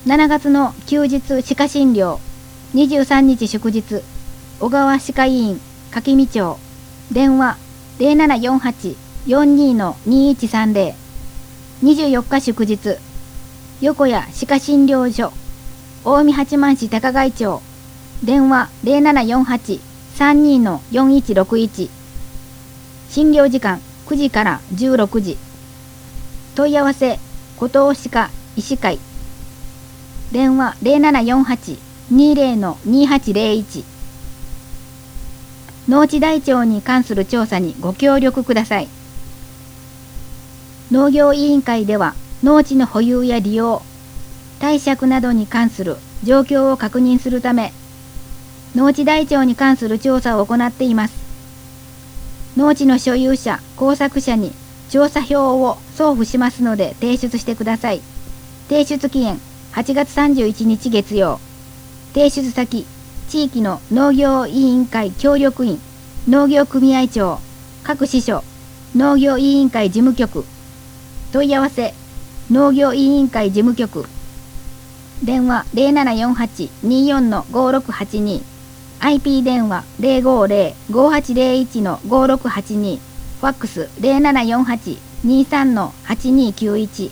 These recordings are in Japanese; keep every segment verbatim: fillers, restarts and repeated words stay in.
しちがつの休日歯科診療、にじゅうさんにち祝日、小川歯科医院柿見町、電話 ゼロななよんはち よんにー にいちさんゼロ、にじゅうよっか祝日、横谷歯科診療所、近江八幡市高貝町、電話 ゼロななよんはち さんにー よんいちろくいち、診療時間くじからじゅうろくじ、問い合わせ古東歯科医師会、電話 ゼロななよんはち にーぜろ にーはちゼロいち、農地台帳に関する調査にご協力ください。農業委員会では農地の保有や利用、貸借などに関する状況を確認するため、農地台帳に関する調査を行っています。農地の所有者、工作者に調査票を送付しますので提出してください。提出期限はちがつさんじゅういちにち月曜。提出先、地域の農業委員会協力員、農業組合長、各支所、農業委員会事務局。問い合わせ、農業委員会事務局。電話 ゼロななよんはち にーよん ごろくはちに、アイピー 電話 ゼロごゼロ ごはちゼロいち ごろくはちに、ファックス ゼロななよんはち にーさん はちにーきゅういち。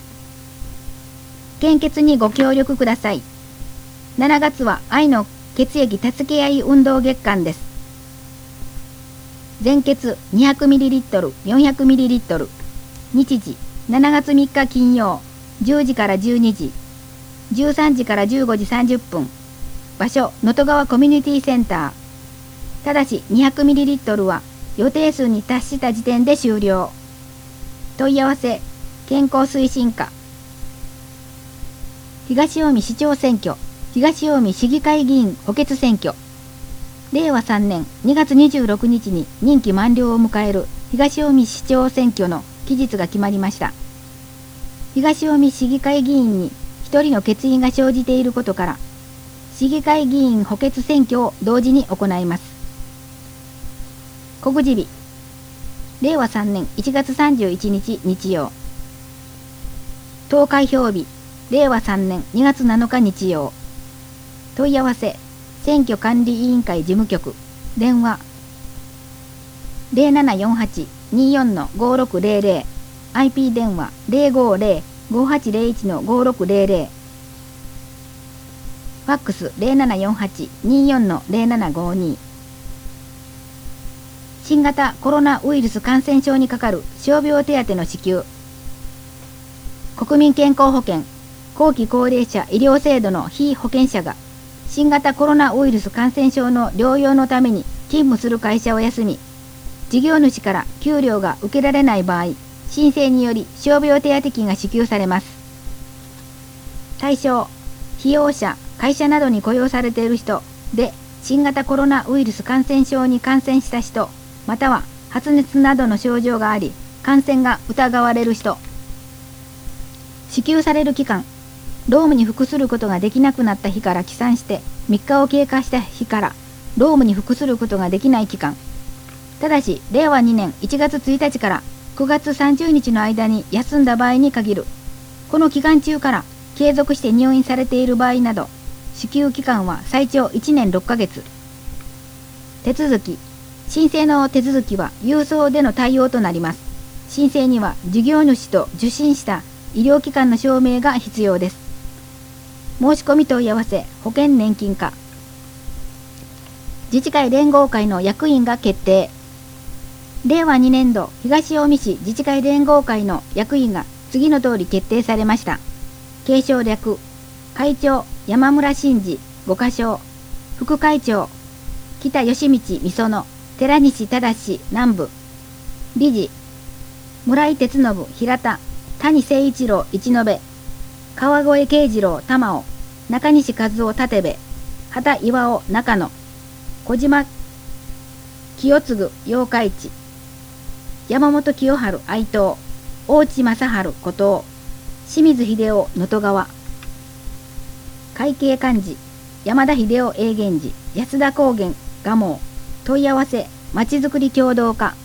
献血にご協力ください。しちがつは愛の血液助け合い運動月間です。全血 にひゃくミリリットル、よんひゃくミリリットル。日時しちがつみっか金曜、じゅうじからじゅうにじ、じゅうさんじからじゅうごじさんじゅっぷん。場所、能登川コミュニティセンター。ただし にひゃくミリリットル は予定数に達した時点で終了。問い合わせ、健康推進課。東近江市長選挙、東近江市議会議員補欠選挙。れいわさんねんにがつにじゅうろくにちに任期満了を迎える東近江市長選挙の期日が決まりました。東近江市議会議員にひとりの欠員が生じていることから、市議会議員補欠選挙を同時に行います。告示日、れいわさんねんいちがつさんじゅういちにち日曜。投開票日、れいわさんねんにがつなのか日曜。問い合わせ、選挙管理委員会事務局。電話ゼロななよんはち にーよん ごろくゼロゼロ、アイピー 電話 ゼロごゼロ ごはちゼロいち ごろくゼロゼロ、ファックス ゼロななよんはち にーよん ゼロななごに。新型コロナウイルス感染症にかかる傷病手当の支給。国民健康保険後期高齢者医療制度の被保険者が新型コロナウイルス感染症の療養のために勤務する会社を休み、事業主から給料が受けられない場合、申請により傷病手当金が支給されます。対象、被用者、会社などに雇用されている人で、新型コロナウイルス感染症に感染した人、または発熱などの症状があり、感染が疑われる人。支給される期間、労務に服することができなくなった日から起算してみっかを経過した日から労務に服することができない期間。ただし、れいわにねんいちがつついたちからくがつさんじゅうにちの間に休んだ場合に限る。この期間中から継続して入院されている場合など、支給期間は最長いちねんろっかげつ。手続き。申請の手続きは郵送での対応となります。申請には事業主と受診した医療機関の証明が必要です。申し込み問い合わせ、保険年金課。自治会連合会の役員が決定。れいわにねんど東近江市自治会連合会の役員が次の通り決定されました。継承略、会長山村真二ごかしょう、副会長北吉道美園、寺西忠南部、理事村井哲信平田、谷誠一郎一延、川越慶次郎玉尾、中西和夫立部、畑岩尾中野、小島清次八日市、山本清春愛東、大地正治古東、清水秀夫能登川。会計幹事山田秀夫永源寺、安田高原蒲生。問い合わせ、まちづくり協同課。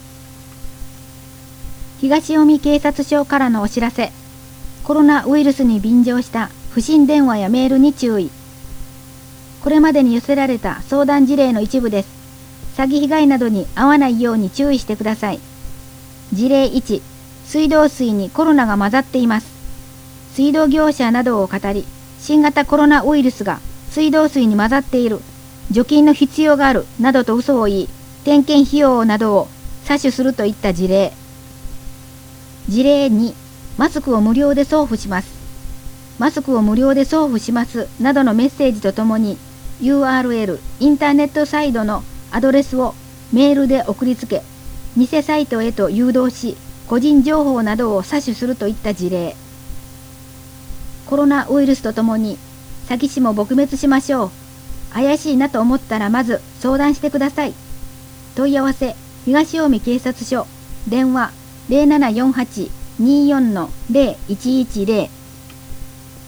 東近江警察署からのお知らせ。コロナウイルスに便乗した不審電話やメールに注意。これまでに寄せられた相談事例の一部です。詐欺被害などに遭わないように注意してください。事例いち、水道水にコロナが混ざっています。水道業者などを語り、新型コロナウイルスが水道水に混ざっている、除菌の必要があるなどと嘘を言い、点検費用などを詐取するといった事例。事例に、マスクを無料で送付します。マスクを無料で送付しますなどのメッセージとともに ユーアールエル インターネットサイトのアドレスをメールで送りつけ、偽サイトへと誘導し、個人情報などを詐取するといった事例。コロナウイルスとともに詐欺師も撲滅しましょう。怪しいなと思ったらまず相談してください。問い合わせ東近江警察署、電話 ゼロななよんはち にーよん ゼロいちいちゼロ